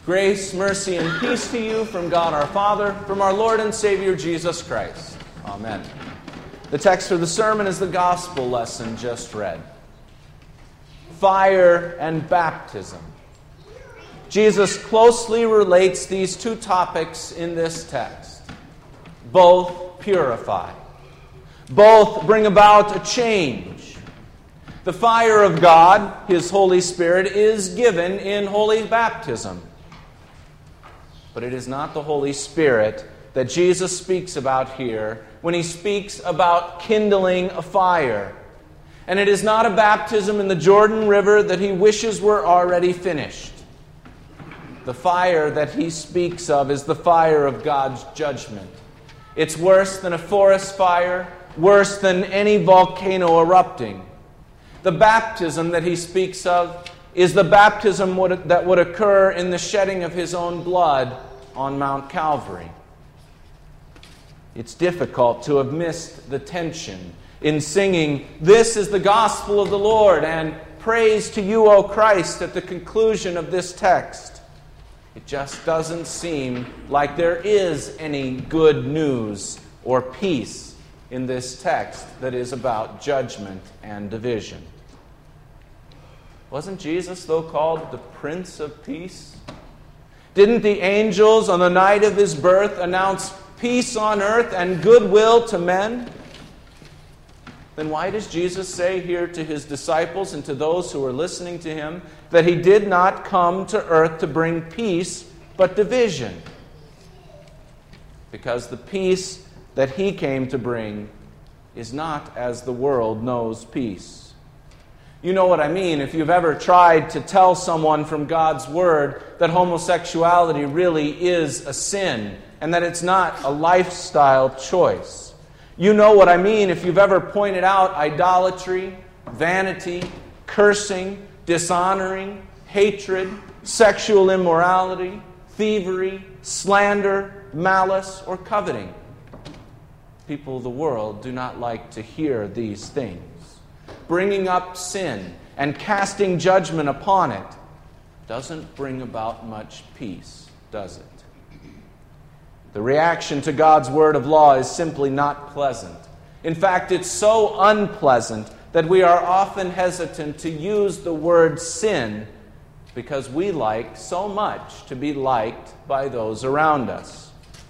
Grace, mercy, and peace to you from God our Father, from our Lord and Savior Jesus Christ. Amen. The text for the sermon is the gospel lesson just read. Fire and baptism. Jesus closely relates these two topics in this text. Both purify. Both bring about a change. The fire of God, His Holy Spirit, is given in holy baptism. But it is not the Holy Spirit that Jesus speaks about here when He speaks about kindling a fire. And it is not a baptism in the Jordan River that He wishes were already finished. The fire that He speaks of is the fire of God's judgment. It's worse than a forest fire, worse than any volcano erupting. The baptism that He speaks of is the baptism that would occur in the shedding of His own blood on Mount Calvary. It's difficult to have missed the tension in singing, "This is the gospel of the Lord," and "Praise to you, O Christ," at the conclusion of this text. It just doesn't seem like there is any good news or peace in this text that is about judgment and division. Wasn't Jesus, though, called the Prince of Peace? Didn't the angels on the night of His birth announce peace on earth and goodwill to men? Then why does Jesus say here to His disciples and to those who are listening to Him that He did not come to earth to bring peace, but division? Because the peace that He came to bring is not as the world knows peace. You know what I mean if you've ever tried to tell someone from God's Word that homosexuality really is a sin and that it's not a lifestyle choice. You know what I mean if you've ever pointed out idolatry, vanity, cursing, dishonoring, hatred, sexual immorality, thievery, slander, malice, or coveting. People of the world do not like to hear these things. Bringing up sin and casting judgment upon it doesn't bring about much peace, does it? The reaction to God's word of law is simply not pleasant. In fact, it's so unpleasant that we are often hesitant to use the word sin because we like so much to be liked by those around us.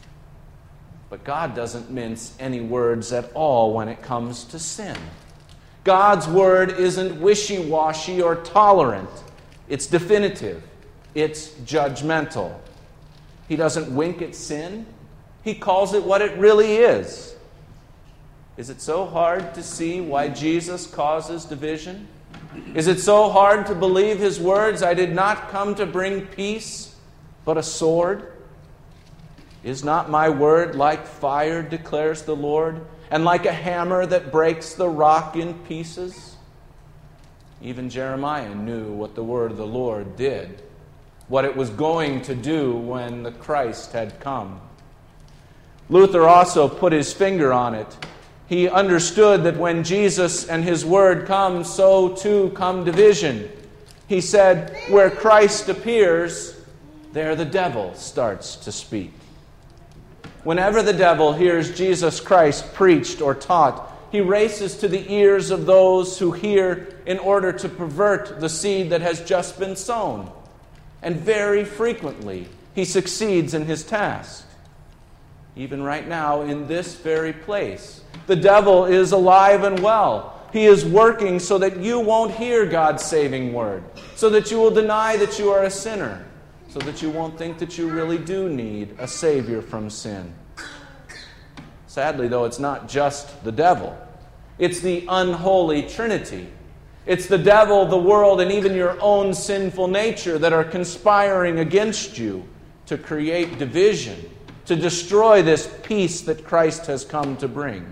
But God doesn't mince any words at all when it comes to sin. God's word isn't wishy-washy or tolerant. It's definitive. It's judgmental. He doesn't wink at sin. He calls it what it really is. Is it so hard to see why Jesus causes division? Is it so hard to believe His words, "I did not come to bring peace, but a sword"? Is not my word like fire, declares the Lord, and like a hammer that breaks the rock in pieces? Even Jeremiah knew what the word of the Lord did, what it was going to do when the Christ had come. Luther also put his finger on it. He understood that when Jesus and His word come, so too come division. He said, where Christ appears, there the devil starts to speak. Whenever the devil hears Jesus Christ preached or taught, he races to the ears of those who hear in order to pervert the seed that has just been sown. And very frequently, he succeeds in his task. Even right now, in this very place, the devil is alive and well. He is working so that you won't hear God's saving word, so that you will deny that you are a sinner, so that you won't think that you really do need a Savior from sin. Sadly, though, it's not just the devil. It's the unholy Trinity. It's the devil, the world, and even your own sinful nature that are conspiring against you to create division, to destroy this peace that Christ has come to bring.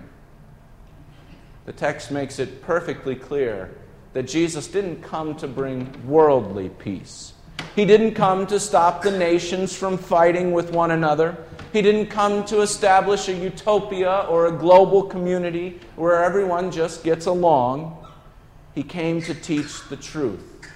The text makes it perfectly clear that Jesus didn't come to bring worldly peace. He didn't come to stop the nations from fighting with one another. He didn't come to establish a utopia or a global community where everyone just gets along. He came to teach the truth.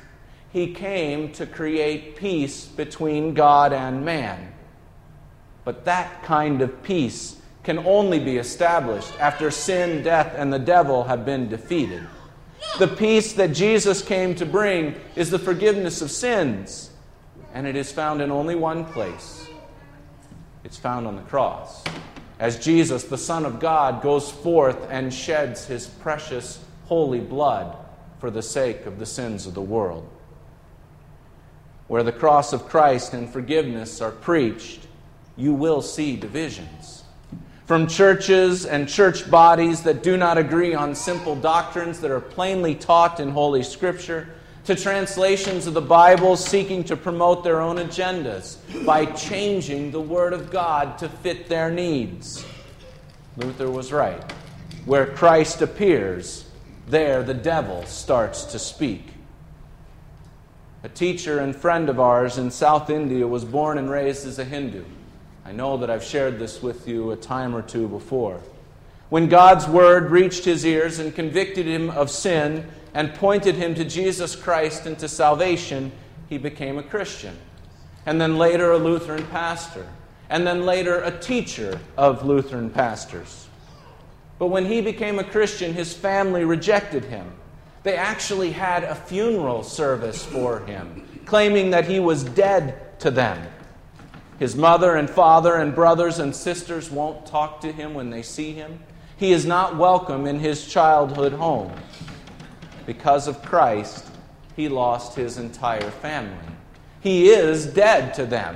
He came to create peace between God and man. But that kind of peace can only be established after sin, death, and the devil have been defeated. The peace that Jesus came to bring is the forgiveness of sins, and it is found in only one place. It's found on the cross, as Jesus, the Son of God, goes forth and sheds His precious, holy blood for the sake of the sins of the world. Where the cross of Christ and forgiveness are preached, you will see divisions. From churches and church bodies that do not agree on simple doctrines that are plainly taught in Holy Scripture, to translations of the Bible seeking to promote their own agendas by changing the Word of God to fit their needs. Luther was right. Where Christ appears, there the devil starts to speak. A teacher and friend of ours in South India was born and raised as a Hindu. I know that I've shared this with you a time or two before. When God's Word reached his ears and convicted him of sin and pointed him to Jesus Christ and to salvation, he became a Christian. And then later a Lutheran pastor. And then later a teacher of Lutheran pastors. But when he became a Christian, his family rejected him. They actually had a funeral service for him, claiming that he was dead to them. His mother and father and brothers and sisters won't talk to him when they see him. He is not welcome in his childhood home. Because of Christ, he lost his entire family. He is dead to them.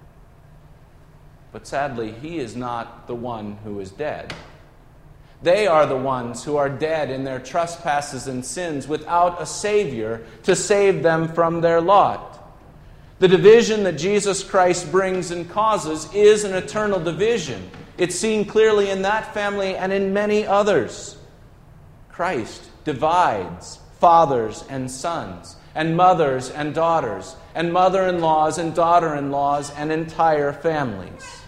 But sadly, he is not the one who is dead. They are the ones who are dead in their trespasses and sins without a Savior to save them from their lot. The division that Jesus Christ brings and causes is an eternal division. It's seen clearly in that family and in many others. Christ divides fathers and sons, and mothers and daughters, and mother-in-laws and daughter-in-laws, and entire families.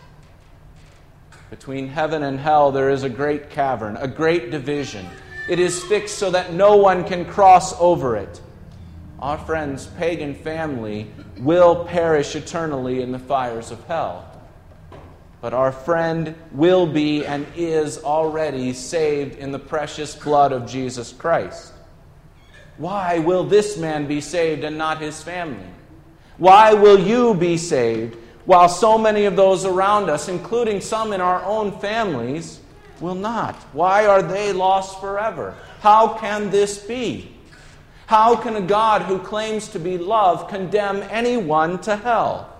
Between heaven and hell there is a great cavern, a great division. It is fixed so that no one can cross over it. Our friend's pagan family will perish eternally in the fires of hell. But our friend will be and is already saved in the precious blood of Jesus Christ. Why will this man be saved and not his family? Why will you be saved while so many of those around us, including some in our own families, will not? Why are they lost forever? How can this be? How can a God who claims to be love condemn anyone to hell?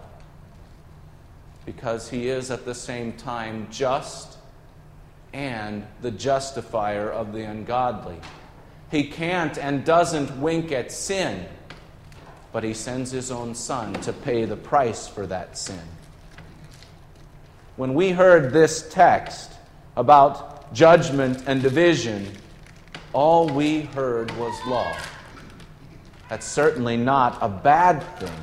Because he is at the same time just and the justifier of the ungodly. He can't and doesn't wink at sin, but he sends his own Son to pay the price for that sin. When we heard this text about judgment and division, all we heard was law. That's certainly not a bad thing.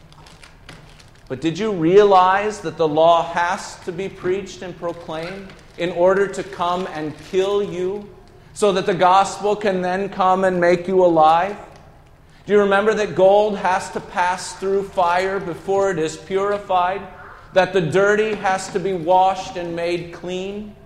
But did you realize that the law has to be preached and proclaimed in order to come and kill you, so that the gospel can then come and make you alive? Do you remember that gold has to pass through fire before it is purified? That the dirty has to be washed and made clean?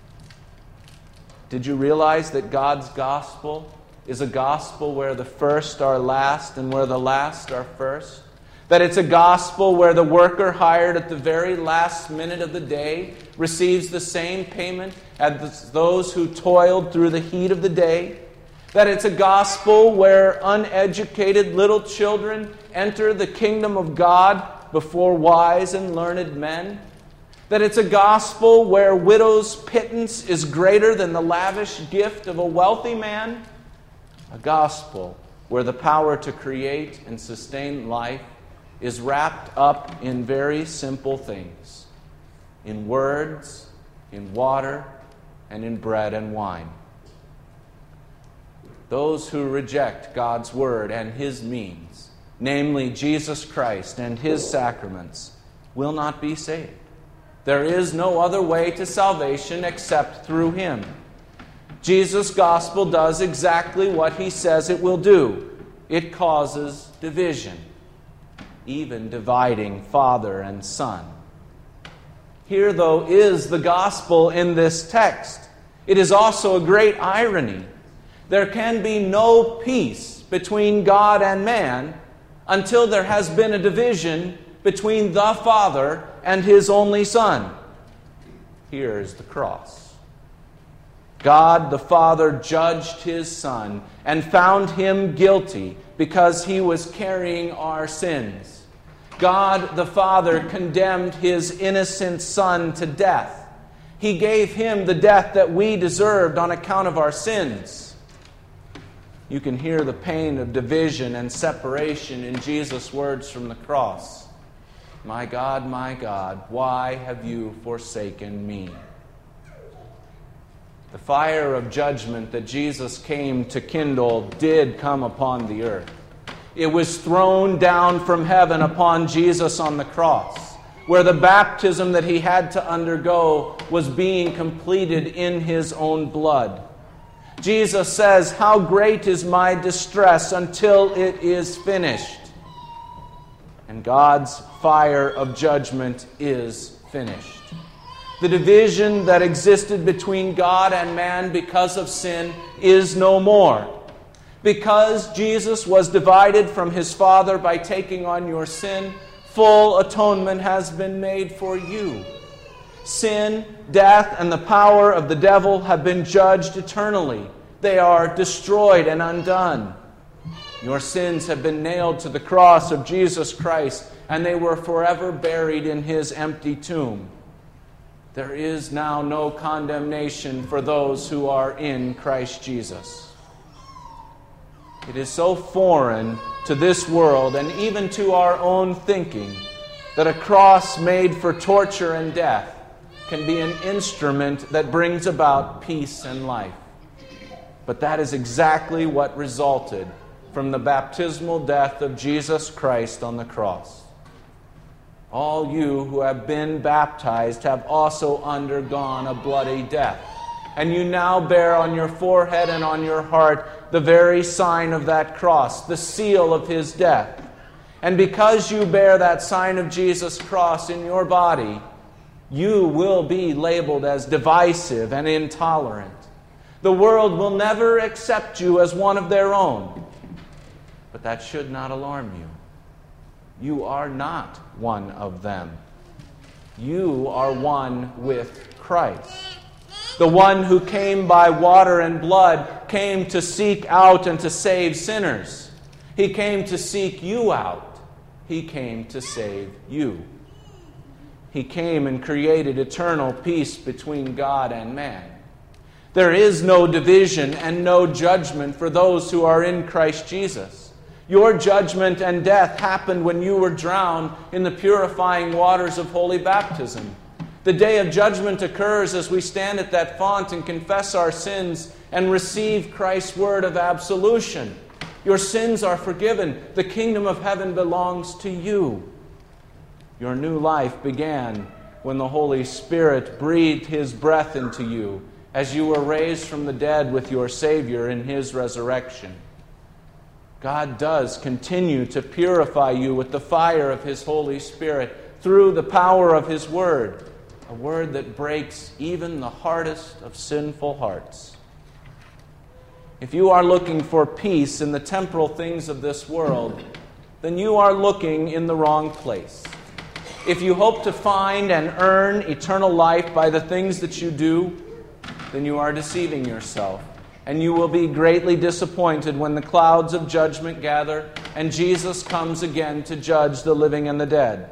Did you realize that God's gospel is a gospel where the first are last and where the last are first? That it's a gospel where the worker hired at the very last minute of the day receives the same payment as those who toiled through the heat of the day? That it's a gospel where uneducated little children enter the kingdom of God before wise and learned men? That it's a gospel where widow's pittance is greater than the lavish gift of a wealthy man? A gospel where the power to create and sustain life is wrapped up in very simple things. In words, in water, and in bread and wine. Those who reject God's word and his means, namely Jesus Christ and his sacraments, will not be saved. There is no other way to salvation except through him. Jesus' gospel does exactly what he says it will do. It causes division, even dividing father and son. Here, though, is the gospel in this text. It is also a great irony. There can be no peace between God and man until there has been a division between the Father and His only Son. Here is the cross. God the Father judged His Son and found Him guilty because He was carrying our sins. God the Father condemned His innocent Son to death. He gave Him the death that we deserved on account of our sins. You can hear the pain of division and separation in Jesus' words from the cross. My God, why have you forsaken me? The fire of judgment that Jesus came to kindle did come upon the earth. It was thrown down from heaven upon Jesus on the cross, where the baptism that He had to undergo was being completed in His own blood. Jesus says, "How great is my distress until it is finished." And God's fire of judgment is finished. The division that existed between God and man because of sin is no more. Because Jesus was divided from His Father by taking on your sin, full atonement has been made for you. Sin, death, and the power of the devil have been judged eternally. They are destroyed and undone. Your sins have been nailed to the cross of Jesus Christ, and they were forever buried in His empty tomb. There is now no condemnation for those who are in Christ Jesus. It is so foreign to this world and even to our own thinking that a cross made for torture and death can be an instrument that brings about peace and life. But that is exactly what resulted from the baptismal death of Jesus Christ on the cross. All you who have been baptized have also undergone a bloody death. And you now bear on your forehead and on your heart the very sign of that cross, the seal of His death. And because you bear that sign of Jesus' cross in your body, you will be labeled as divisive and intolerant. The world will never accept you as one of their own. But that should not alarm you. You are not one of them. You are one with Christ. The one who came by water and blood came to seek out and to save sinners. He came to seek you out. He came to save you. He came and created eternal peace between God and man. There is no division and no judgment for those who are in Christ Jesus. Your judgment and death happened when you were drowned in the purifying waters of holy baptism. The day of judgment occurs as we stand at that font and confess our sins and receive Christ's word of absolution. Your sins are forgiven. The kingdom of heaven belongs to you. Your new life began when the Holy Spirit breathed His breath into you as you were raised from the dead with your Savior in His resurrection. God does continue to purify you with the fire of His Holy Spirit through the power of His word. A word that breaks even the hardest of sinful hearts. If you are looking for peace in the temporal things of this world, then you are looking in the wrong place. If you hope to find and earn eternal life by the things that you do, then you are deceiving yourself. And you will be greatly disappointed when the clouds of judgment gather and Jesus comes again to judge the living and the dead.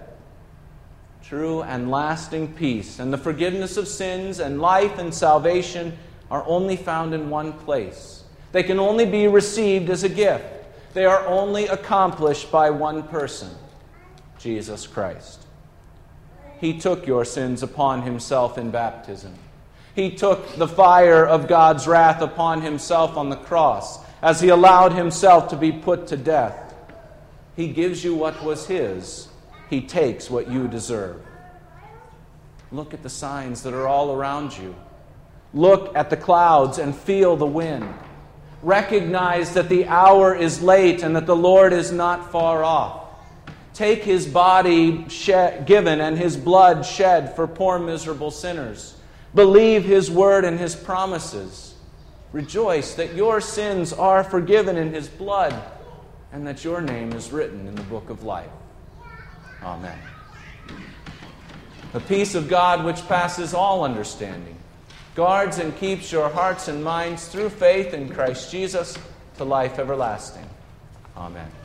True and lasting peace and the forgiveness of sins and life and salvation are only found in one place. They can only be received as a gift. They are only accomplished by one person, Jesus Christ. He took your sins upon Himself in baptism. He took the fire of God's wrath upon Himself on the cross as He allowed Himself to be put to death. He gives you what was His. He takes what you deserve. Look at the signs that are all around you. Look at the clouds and feel the wind. Recognize that the hour is late and that the Lord is not far off. Take His body given and His blood shed for poor miserable sinners. Believe His word and His promises. Rejoice that your sins are forgiven in His blood and that your name is written in the book of life. Amen. The peace of God, which passes all understanding, guards and keeps your hearts and minds through faith in Christ Jesus to life everlasting. Amen.